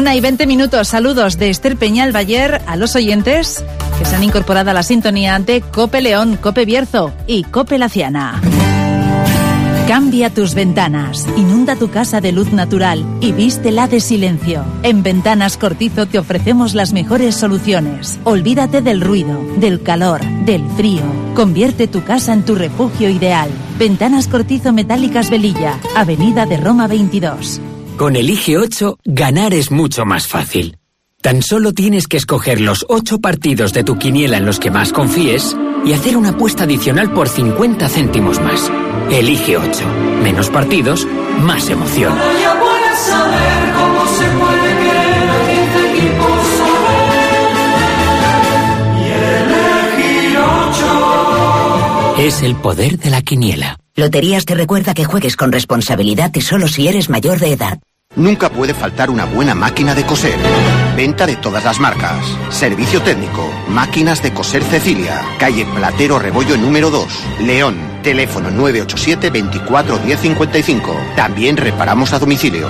1:20. Saludos de Esther Peñal Bayer a los oyentes que se han incorporado a la sintonía de COPE León, COPE Bierzo y COPE Laciana. Cambia tus ventanas, inunda tu casa de luz natural y vístela de silencio. En Ventanas Cortizo te ofrecemos las mejores soluciones. Olvídate del ruido, del calor, del frío. Convierte tu casa en tu refugio ideal. Ventanas Cortizo Metálicas Velilla, Avenida de Roma 22. Con Elige 8, ganar es mucho más fácil. Tan solo tienes que escoger los 8 partidos de tu quiniela en los que más confíes y hacer una apuesta adicional por 50 céntimos más. Elige 8. Menos partidos, más emoción. Ya puedes saber cómo se puede querer a 15 equipos y elegir 8. Es el poder de la quiniela. Loterías te recuerda que juegues con responsabilidad y solo si eres mayor de edad. Nunca puede faltar una buena máquina de coser. Venta de todas las marcas. Servicio técnico. Máquinas de coser Cecilia. Calle Platero Rebollo número 2. León. Teléfono 987 24 10 55. También reparamos a domicilio.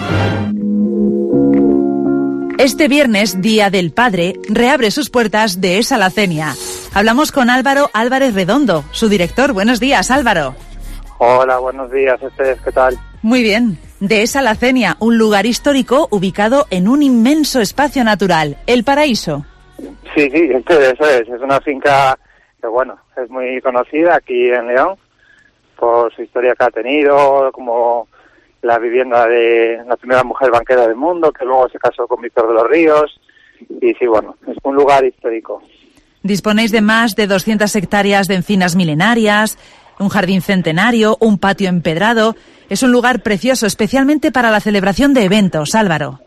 Este viernes, Día del Padre, reabre sus puertas Dehesa La Cenia. Hablamos con Álvaro Álvarez Redondo, su director. Buenos días, Álvaro. Hola, buenos días, ¿qué tal? Muy bien. Dehesa La Cenia, un lugar histórico ubicado en un inmenso espacio natural, El Paraíso. Sí, eso es. Es una finca que, bueno, es muy conocida aquí en León por su historia que ha tenido, como la vivienda de la primera mujer banquera del mundo, que luego se casó con Víctor de los Ríos. Y sí, bueno, es un lugar histórico. Disponéis de más de 200 hectáreas de encinas milenarias, un jardín centenario, un patio empedrado. Es un lugar precioso, especialmente para la celebración de eventos, Álvaro.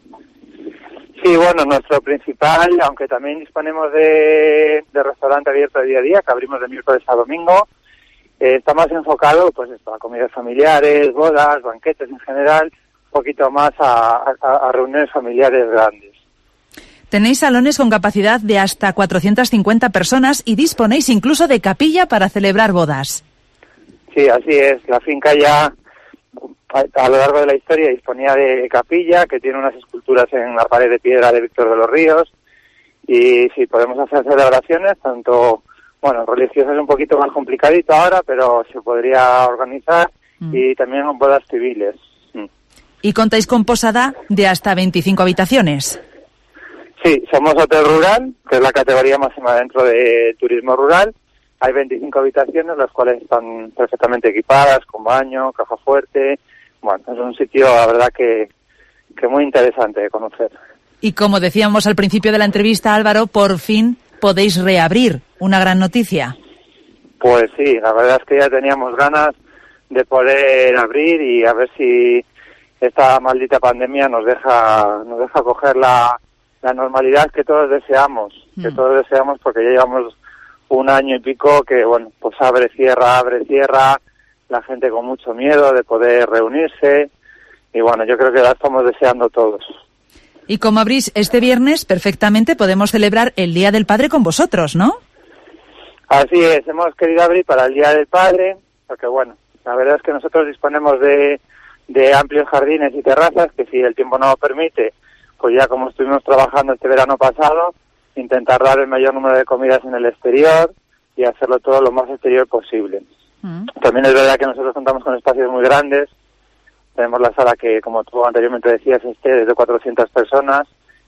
Sí, bueno, nuestro principal, aunque también disponemos de restaurante abierto de día a día, que abrimos de miércoles a domingo, está más enfocado pues a comidas familiares, bodas, banquetes en general, un poquito más a reuniones familiares grandes. Tenéis salones con capacidad de hasta 450 personas y disponéis incluso de capilla para celebrar bodas. Sí, así es. La finca ya a lo largo de la historia disponía de capilla, que tiene unas esculturas en la pared de piedra de Víctor de los Ríos, y sí, podemos hacer celebraciones, tanto, bueno, religiosas es un poquito más complicadito ahora, pero se podría organizar, y también bodas civiles. ¿Y contáis con posada de hasta 25 habitaciones? Sí, somos hotel rural, que es la categoría máxima dentro de turismo rural. Hay 25 habitaciones, las cuales están perfectamente equipadas, con baño, caja fuerte. Bueno, es un sitio, la verdad, que muy interesante de conocer. Y como decíamos al principio de la entrevista, Álvaro, por fin podéis reabrir. Una gran noticia. Pues sí, la verdad es que ya teníamos ganas de poder abrir y a ver si esta maldita pandemia nos deja coger la normalidad que todos deseamos. Que todos deseamos, porque ya llevamos un año y pico que, bueno, pues abre, cierra, la gente con mucho miedo de poder reunirse, y bueno, yo creo que la estamos deseando todos. Y como abrís este viernes, perfectamente podemos celebrar el Día del Padre con vosotros, ¿no? Así es, hemos querido abrir para el Día del Padre, porque bueno, la verdad es que nosotros disponemos de amplios jardines y terrazas, que si el tiempo no lo permite, pues ya como estuvimos trabajando este verano pasado, intentar dar el mayor número de comidas en el exterior y hacerlo todo lo más exterior posible. También es verdad que nosotros contamos con espacios muy grandes. Tenemos la sala que, como tú anteriormente decías, es de 400 personas.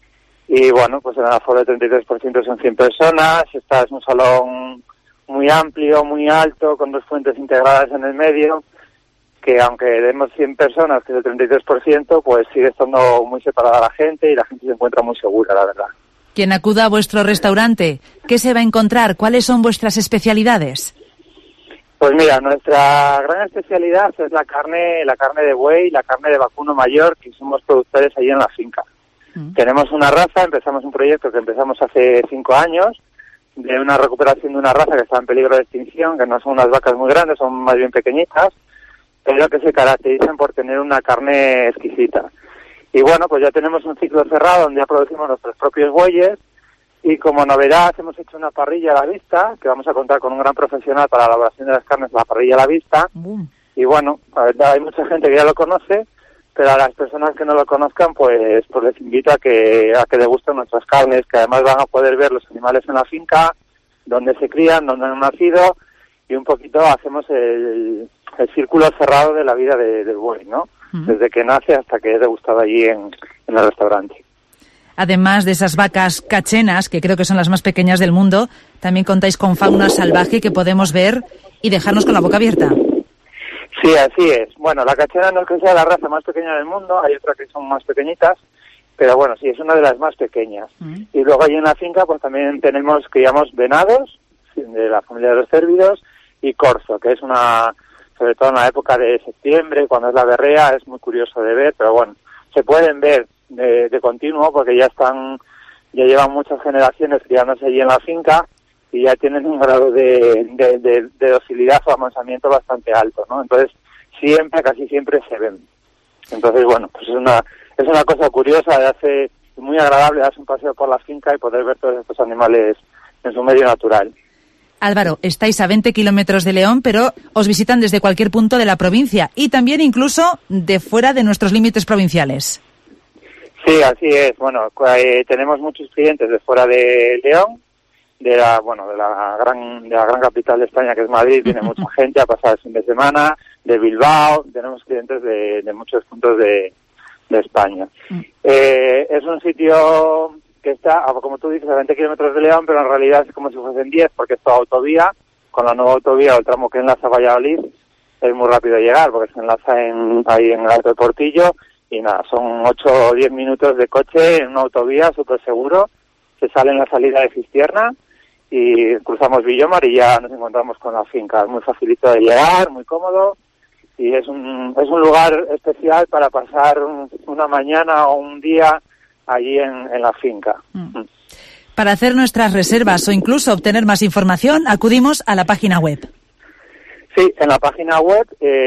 Y bueno, pues el aforo del 33% son 100 personas. Esta es un salón muy amplio, muy alto, con 2 fuentes integradas en el medio, que aunque demos 100 personas, que es el 33%, pues sigue estando muy separada la gente y la gente se encuentra muy segura, la verdad. Quien acuda a vuestro restaurante, ¿qué se va a encontrar? ¿Cuáles son vuestras especialidades? Pues mira, nuestra gran especialidad es la carne de buey, la carne de vacuno mayor, que somos productores allí en la finca. Tenemos una raza, empezamos un proyecto que empezamos hace 5 años, de una recuperación de una raza que está en peligro de extinción, que no son unas vacas muy grandes, son más bien pequeñitas, pero que se caracterizan por tener una carne exquisita. Y bueno, pues ya tenemos un ciclo cerrado donde ya producimos nuestros propios bueyes, y como novedad hemos hecho una parrilla a la vista, que vamos a contar con un gran profesional para la elaboración de las carnes, la parrilla a la vista. Y bueno, la verdad hay mucha gente que ya lo conoce, pero a las personas que no lo conozcan, pues les invito a que degusten nuestras carnes, que además van a poder ver los animales en la finca, donde se crían, donde han nacido, y un poquito hacemos el círculo cerrado de la vida del buey, ¿no? Desde que nace hasta que es degustado allí en el restaurante. Además de esas vacas cachenas, que creo que son las más pequeñas del mundo, también contáis con fauna salvaje que podemos ver y dejarnos con la boca abierta. Sí, así es. Bueno, la cachena no es que sea la raza más pequeña del mundo, hay otras que son más pequeñitas, pero bueno, sí, es una de las más pequeñas. Y luego allí en la finca pues también criamos venados, de la familia de los cérvidos, y corzo, que es sobre todo en la época de septiembre, cuando es la berrea, es muy curioso de ver, pero bueno, se pueden ver de continuo porque ya llevan muchas generaciones criándose allí en la finca y ya tienen un grado de docilidad o amansamiento bastante alto, ¿no? Entonces, casi siempre se ven. Entonces, bueno, pues es una cosa curiosa, muy agradable darse un paseo por la finca y poder ver todos estos animales en su medio natural. Álvaro, estáis a 20 kilómetros de León, pero os visitan desde cualquier punto de la provincia y también incluso de fuera de nuestros límites provinciales. Sí, así es. Bueno, tenemos muchos clientes de fuera de León, de la gran capital de España, que es Madrid. Viene mucha gente a pasar el fin de semana, de Bilbao. Tenemos clientes de muchos puntos de España. Es un sitio que está, como tú dices, a 20 kilómetros de León, pero en realidad es como si fuesen 10, porque es toda autovía. Con la nueva autovía, o el tramo que enlaza a Valladolid, es muy rápido llegar, porque se enlaza ahí en el Alto de Portillo, y nada, son 8 o 10 minutos de coche en una autovía, súper seguro. Se sale en la salida de Cistierna y cruzamos Villomar y ya nos encontramos con la finca. Es muy facilito de llegar, muy cómodo, y es un lugar especial para pasar una mañana o un día allí en la finca. Para hacer nuestras reservas o incluso obtener más información, acudimos a la página web. Sí, en la página web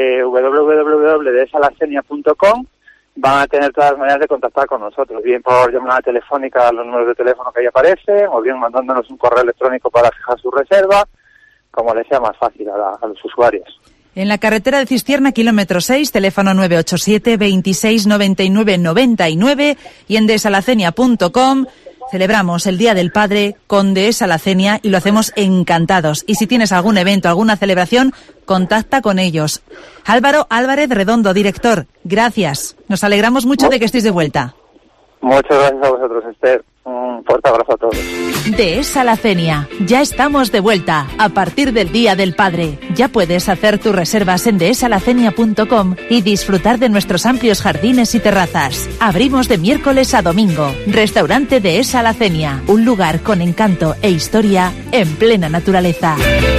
www.desalasenia.com van a tener todas las maneras de contactar con nosotros, bien por llamada telefónica a los números de teléfono que ahí aparecen, o bien mandándonos un correo electrónico para fijar su reserva, como les sea más fácil a los usuarios. En la carretera de Cistierna, kilómetro 6, teléfono 987 26 99 99, y en desalacenia.com celebramos el Día del Padre con Dehesa La Cenia y lo hacemos encantados. Y si tienes algún evento, alguna celebración, contacta con ellos. Álvaro Álvarez Redondo, director, gracias. Nos alegramos mucho de que estéis de vuelta. Muchas gracias a vosotros, Esther. Un fuerte abrazo a todos. Dehesa La Cenia, ya estamos de vuelta a partir del Día del Padre. Ya puedes hacer tus reservas en dehesalacenia.com y disfrutar de nuestros amplios jardines y terrazas. Abrimos de miércoles a domingo. Restaurante Dehesa La Cenia, un lugar con encanto e historia en plena naturaleza.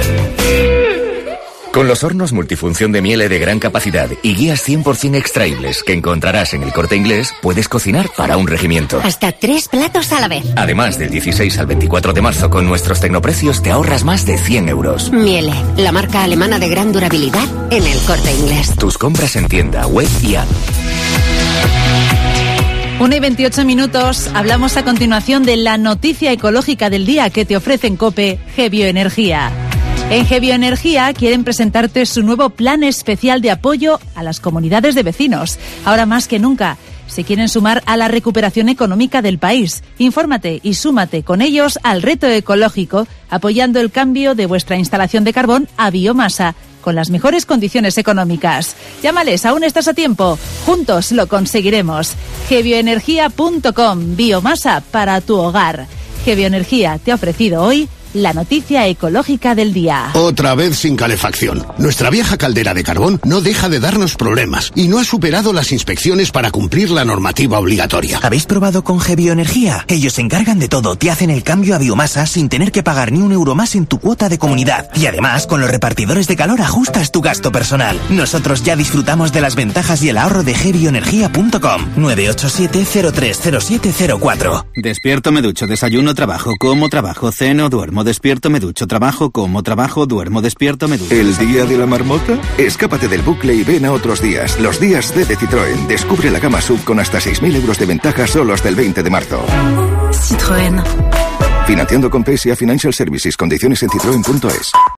Con los hornos multifunción de Miele de gran capacidad y guías 100% extraíbles que encontrarás en El Corte Inglés, puedes cocinar para un regimiento. Hasta 3 platos a la vez. Además, del 16 al 24 de marzo, con nuestros tecnoprecios te ahorras más de 100 euros. Miele, la marca alemana de gran durabilidad en El Corte Inglés. Tus compras en tienda, web y app. 1:28. Hablamos a continuación de la noticia ecológica del día que te ofrece en COPE Gebioenergía. En Gebioenergía quieren presentarte su nuevo plan especial de apoyo a las comunidades de vecinos. Ahora más que nunca, se quieren sumar a la recuperación económica del país. Infórmate y súmate con ellos al reto ecológico, apoyando el cambio de vuestra instalación de carbón a biomasa, con las mejores condiciones económicas. Llámales, aún estás a tiempo. Juntos lo conseguiremos. Gebioenergía.com, biomasa para tu hogar. Gebioenergía te ha ofrecido hoy la noticia ecológica del día. Otra vez sin calefacción. Nuestra vieja caldera de carbón no deja de darnos problemas y no ha superado las inspecciones para cumplir la normativa obligatoria. ¿Habéis probado con Gebioenergía? Ellos se encargan de todo, te hacen el cambio a biomasa sin tener que pagar ni un euro más en tu cuota de comunidad. Y además, con los repartidores de calor ajustas tu gasto personal. Nosotros ya disfrutamos de las ventajas y el ahorro de Gebioenergía.com. 987-030704. Despierto, me ducho, desayuno, trabajo, como, trabajo, ceno, duermo. Despierto, me ducho, trabajo, como, trabajo, duermo, despierto, me ducho. ¿El día de la marmota? Escápate del bucle y ven a otros días. Los días D de Citroën. Descubre la gama SUV con hasta 6.000 euros de ventaja solo hasta el 20 de marzo. Citroën. Financiando con PSA Financial Services. Condiciones en citroen.es.